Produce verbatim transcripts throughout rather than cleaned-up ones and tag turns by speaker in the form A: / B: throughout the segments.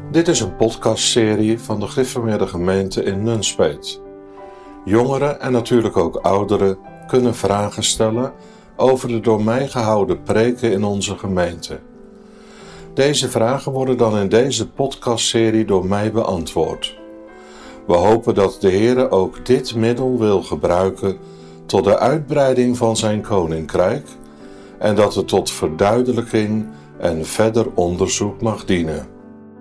A: Dit is een podcastserie van de Gereformeerde Gemeente in Nunspeet. Jongeren en natuurlijk ook ouderen kunnen vragen stellen over de door mij gehouden preken in onze gemeente. Deze vragen worden dan in deze podcastserie door mij beantwoord. We hopen dat de Heer ook dit middel wil gebruiken tot de uitbreiding van zijn koninkrijk en dat het tot verduidelijking en verder onderzoek mag dienen.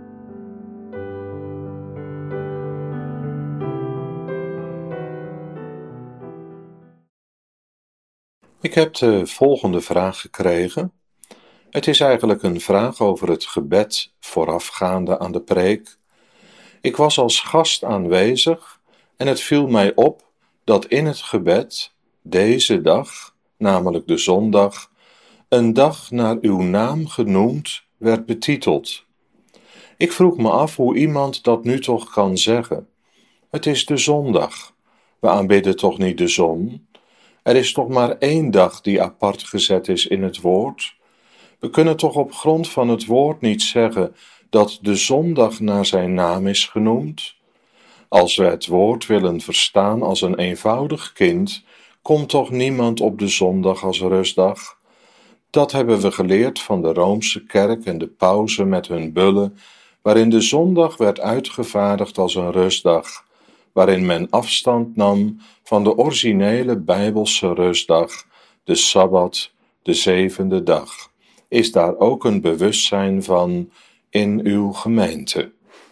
A: Ik heb de volgende vraag gekregen. Het is eigenlijk een vraag over het gebed voorafgaande aan de preek. Ik was als gast aanwezig en het viel mij op dat in het gebed deze dag, namelijk de zondag, een dag naar uw naam genoemd werd betiteld. Ik vroeg me af hoe iemand dat nu toch kan zeggen. Het is de zondag. We aanbidden toch niet de zon? Er is toch maar één dag die apart gezet is in het woord? We kunnen toch op grond van het woord niet zeggen dat de zondag naar zijn naam is genoemd? Als we het woord willen verstaan als een eenvoudig kind, komt toch niemand op de zondag als rustdag? Dat hebben we geleerd van de Roomse kerk en de pausen met hun bullen, waarin de zondag werd uitgevaardigd als een rustdag, waarin men afstand nam van de originele Bijbelse rustdag, de Sabbat, de zevende dag. Is daar ook een bewustzijn van in uw gemeente?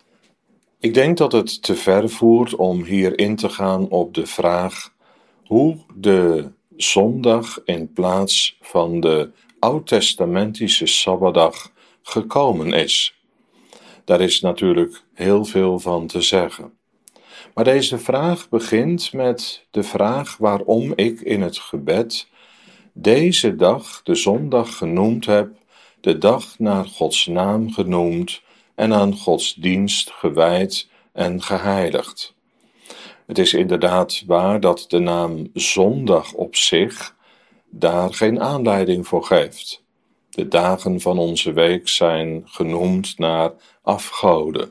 A: Ik denk dat het te ver voert om hier in te gaan op de vraag hoe de zondag in plaats van de oud-testamentische Sabbatdag gekomen is. Daar is natuurlijk heel veel van te zeggen. Maar deze vraag begint met de vraag waarom ik in het gebed deze dag, de zondag, genoemd heb, de dag naar Gods naam genoemd en aan Gods dienst gewijd en geheiligd. Het is inderdaad waar dat de naam zondag op zich daar geen aanleiding voor geeft. De dagen van onze week zijn genoemd naar afgoden.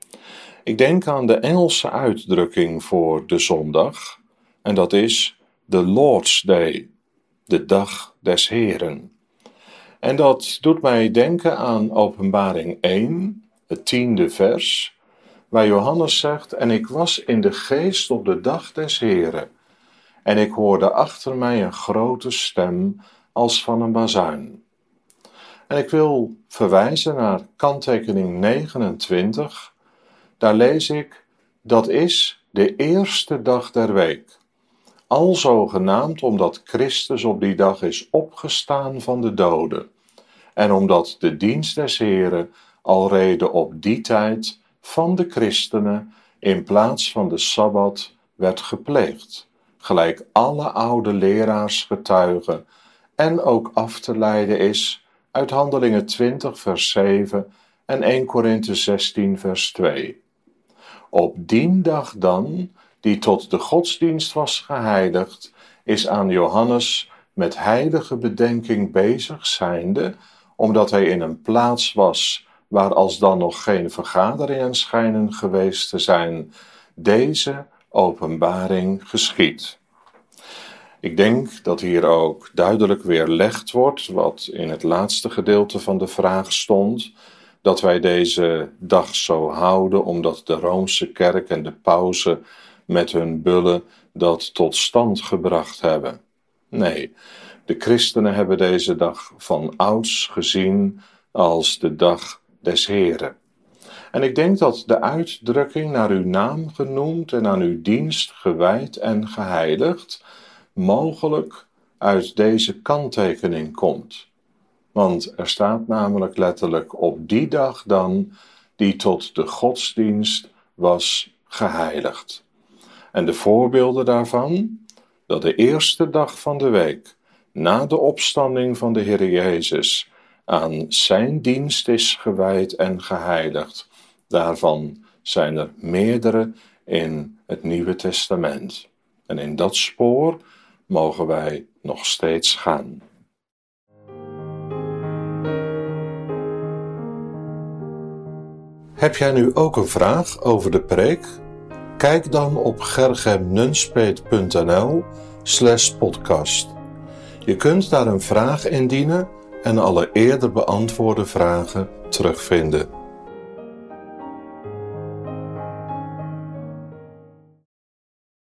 A: Ik denk aan de Engelse uitdrukking voor de zondag, en dat is the Lord's Day, de dag des Heren. En dat doet mij denken aan Openbaring één, het tiende vers, waar Johannes zegt: en ik was in de geest op de dag des Heren, en ik hoorde achter mij een grote stem als van een bazuin. En ik wil verwijzen naar kanttekening negenentwintig. Daar lees ik: dat is de eerste dag der week, alzo genaamd omdat Christus op die dag is opgestaan van de doden, en omdat de dienst des Heren alrede op die tijd van de christenen in plaats van de Sabbat werd gepleegd, gelijk alle oude leraars getuigen, en ook af te leiden is uit Handelingen twintig vers zeven en eerste Korinthe zestien vers twee. Op die dag dan, die tot de godsdienst was geheiligd, is aan Johannes met heilige bedenking bezig zijnde, omdat hij in een plaats was waar als dan nog geen vergaderingen schijnen geweest te zijn, deze openbaring geschied. Ik denk dat hier ook duidelijk weerlegd wordt wat in het laatste gedeelte van de vraag stond, dat wij deze dag zo houden omdat de Roomse kerk en de pausen met hun bullen dat tot stand gebracht hebben. Nee, de christenen hebben deze dag van ouds gezien als de dag des Heren. En ik denk dat de uitdrukking naar uw naam genoemd en aan uw dienst gewijd en geheiligd mogelijk uit deze kanttekening komt. Want er staat namelijk letterlijk op die dag dan die tot de godsdienst was geheiligd. En de voorbeelden daarvan, dat de eerste dag van de week na de opstanding van de Heer Jezus aan zijn dienst is gewijd en geheiligd. Daarvan zijn er meerdere in het Nieuwe Testament. En in dat spoor mogen wij nog steeds gaan. Heb jij nu ook een vraag over de preek? Kijk dan op gergemnunspeet punt n l slash podcast. Je kunt daar een vraag indienen en alle eerder beantwoorde vragen terugvinden.